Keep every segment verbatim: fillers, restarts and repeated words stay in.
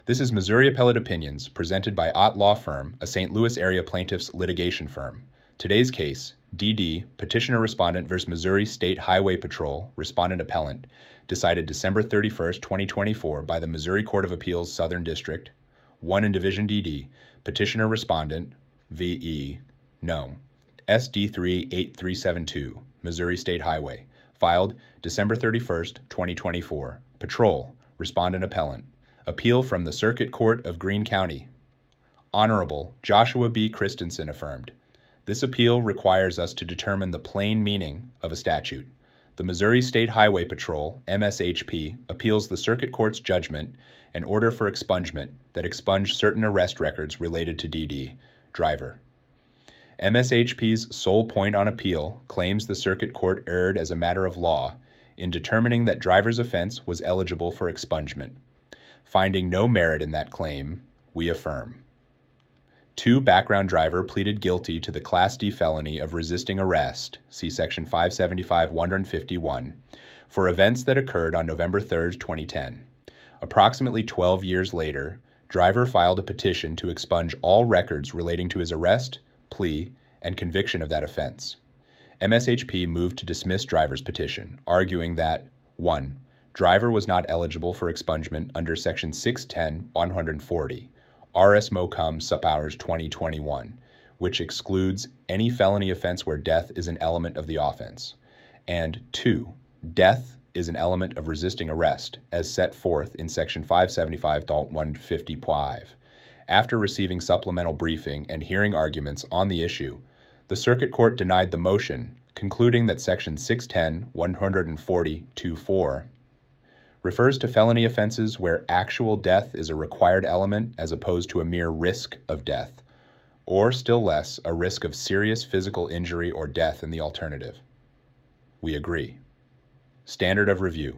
This is Missouri Appellate Opinions, presented by Ott Law Firm, a Saint Louis area plaintiffs litigation firm. Today's case, D D, Petitioner-Respondent versus Missouri State Highway Patrol, Respondent-Appellant, decided December thirty-first, twenty twenty-four by the Missouri Court of Appeals Southern District, one in Division D D, Petitioner-Respondent, V E, no, S D three eight three seven two, Missouri State Highway, filed December thirty-first, twenty twenty-four, Patrol, Respondent-Appellant. Appeal from the Circuit Court of Greene County. Honorable Joshua B. Christensen affirmed. This appeal requires us to determine the plain meaning of a statute. The Missouri State Highway Patrol, M S H P, appeals the Circuit Court's judgment and order for expungement that expunged certain arrest records related to D D, driver. M S H P's sole point on appeal claims the Circuit Court erred as a matter of law in determining that driver's offense was eligible for expungement. Finding no merit in that claim, we affirm. Two background driver pleaded guilty to the Class D felony of resisting arrest, see Section five seventy-five one fifty-one, for events that occurred on November third, twenty ten. Approximately twelve years later, driver filed a petition to expunge all records relating to his arrest, plea, and conviction of that offense. M S H P moved to dismiss driver's petition, arguing that one. Driver was not eligible for expungement under Section six ten one forty, R S MoCom Sup Hours twenty twenty-one, which excludes any felony offense where death is an element of the offense. And two, death is an element of resisting arrest, as set forth in Section five seventy-five one fifty-five. After receiving supplemental briefing and hearing arguments on the issue, the Circuit Court denied the motion, concluding that Section six ten one forty dash four refers to felony offenses where actual death is a required element as opposed to a mere risk of death, or still less, a risk of serious physical injury or death in the alternative. We agree. Standard of review.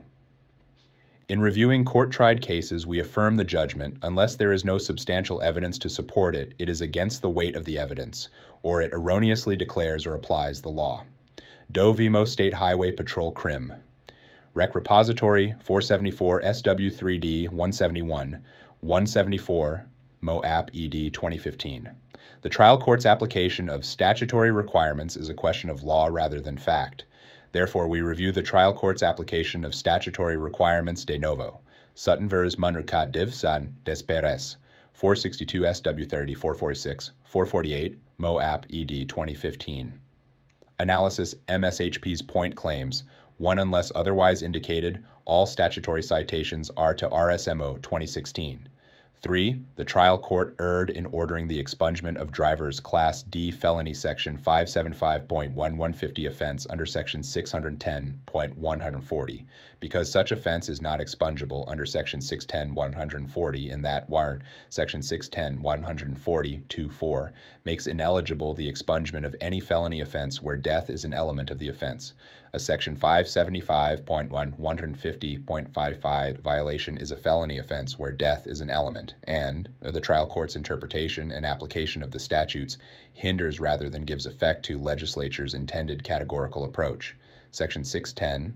In reviewing court-tried cases, we affirm the judgment unless there is no substantial evidence to support it, it is against the weight of the evidence, or it erroneously declares or applies the law. Doe v. Mo State Highway Patrol Crim. Rec Repository four seventy-four S W three D one seventy-one, one seventy-four, Mo App E D twenty fifteen. The trial court's application of statutory requirements is a question of law rather than fact. Therefore, we review the trial court's application of statutory requirements de novo. Sutton v. Manricat Div San Desperes, four sixty-two S W thirty, four forty-six, four forty-eight, Mo App E D twenty fifteen. Analysis M S H P's point claims. One, unless otherwise indicated, all statutory citations are to R S M O twenty sixteen. Three, the trial court erred in ordering the expungement of driver's Class D felony Section five seventy-five one fifty offense under Section six ten one forty, because such offense is not expungible under Section six ten one forty, in that warrant Section six ten one forty dash four makes ineligible the expungement of any felony offense where death is an element of the offense. A Section five seventy-five one fifty point five five violation is a felony offense where death is an element, and the trial court's interpretation and application of the statutes hinders rather than gives effect to legislature's intended categorical approach. Section six ten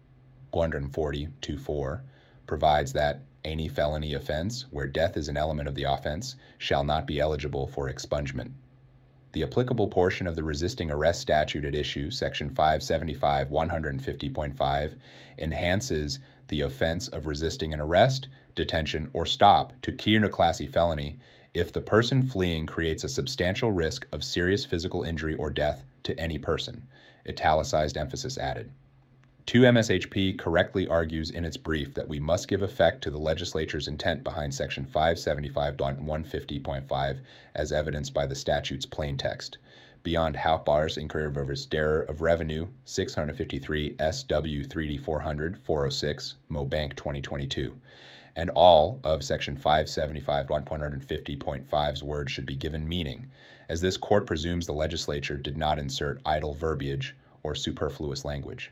one forty dash four provides that any felony offense where death is an element of the offense shall not be eligible for expungement. The applicable portion of the resisting arrest statute at issue, Section five seventy-five one fifty point five, enhances the offense of resisting an arrest, detention, or stop to Kierna Classy felony if the person fleeing creates a substantial risk of serious physical injury or death to any person. Italicized emphasis added. two M S H P correctly argues in its brief that we must give effect to the legislature's intent behind Section five seventy-five one fifty point five as evidenced by the statute's plain text. Beyond Hauptbars Inquiry versus Dare of Revenue, six fifty-three S W three D four hundred, four oh six, Mo Bank twenty twenty-two. And all of Section five seventy-five one fifty point five's words should be given meaning, as this court presumes the legislature did not insert idle verbiage or superfluous language.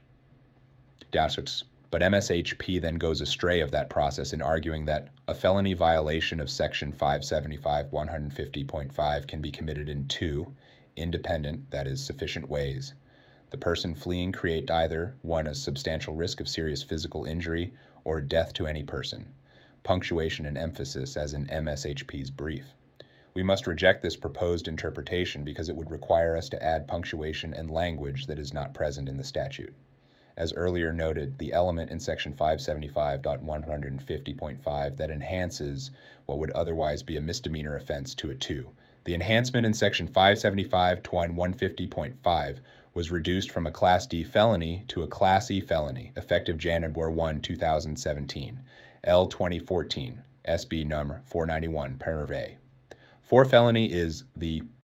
But M S H P then goes astray of that process in arguing that a felony violation of Section five seventy-five one fifty point five can be committed in two independent, that is, sufficient ways. The person fleeing create either, one, a substantial risk of serious physical injury or death to any person. punctuation and emphasis as in M S H P's brief. We must reject this proposed interpretation because it would require us to add punctuation and language that is not present in the statute. As earlier noted, the element in section five seventy-five point one fifty point five that enhances what would otherwise be a misdemeanor offense to a two. The enhancement in section five seventy-five point one fifty point five was reduced from a Class D felony to a Class E felony, effective January first, two thousand seventeen, L twenty fourteen, S B number four ninety-one, paragraph A. For felony is the